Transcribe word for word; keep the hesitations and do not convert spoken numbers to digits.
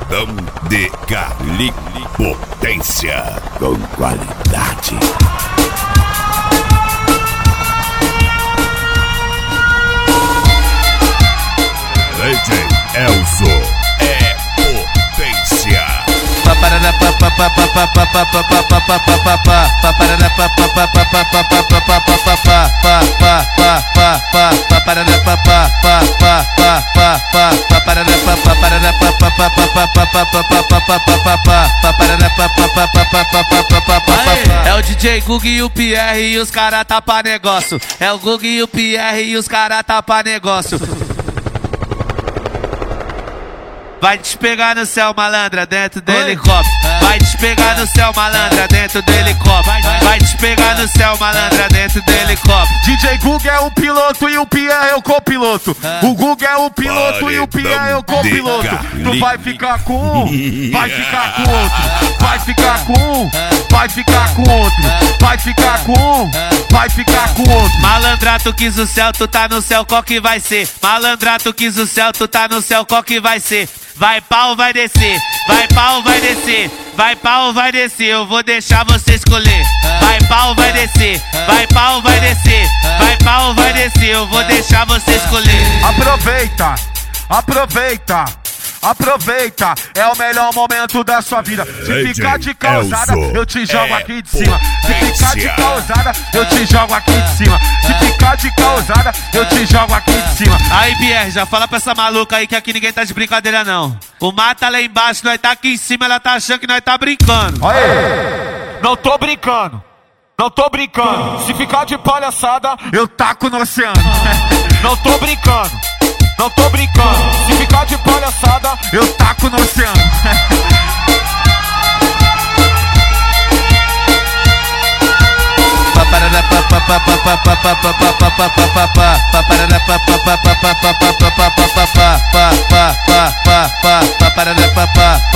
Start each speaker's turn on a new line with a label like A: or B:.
A: Paredão de Carlinhos, potência com qualidade. D J Elzo é potência.
B: É o D J Gug e o Pierre e os cara tapa negócio. É o Gug e o Pierre e os cara tapa negócio. Vai despegar no céu, malandra, dentro do helicóptero. Vai despegar no céu, malandra, dentro do helicóptero. Vai despegar no céu, malandra, dentro do helicóptero.
C: D J Gug é o piloto e o Pierre é o copiloto. O Gug é o piloto e o Pierre é o copiloto. Tu vai ficar com um, vai ficar com outro. Vai ficar com um, vai ficar com outro. Vai ficar com um, vai ficar com outro.
B: Malandra, tu quis o céu, tu tá no céu, qual que vai ser? Malandra, tu quis o céu, tu tá no céu, qual que vai ser? Vai pau, vai descer, vai pau, vai descer, vai pau, vai descer, eu vou deixar você escolher. Vai pau, vai descer, vai pau, vai descer, vai pau, vai descer, eu vou deixar você escolher.
C: Aproveita, aproveita, aproveita, é o melhor momento da sua vida. Se ficar de causada, eu te jogo aqui de cima. Se ficar de causada, eu te jogo aqui de cima. Se ficar de causada, eu te jogo aqui de cima.
B: Aí, Pierre, já fala pra essa maluca aí que aqui ninguém tá de brincadeira, não. O mar tá lá embaixo, nós tá aqui em cima, ela tá achando que nós tá brincando.
C: Aê! Não tô brincando, não tô brincando. Se ficar de palhaçada, eu taco no oceano. Não tô brincando, não tô brincando. Se ficar de palhaçada, eu taco no oceano.
B: Pa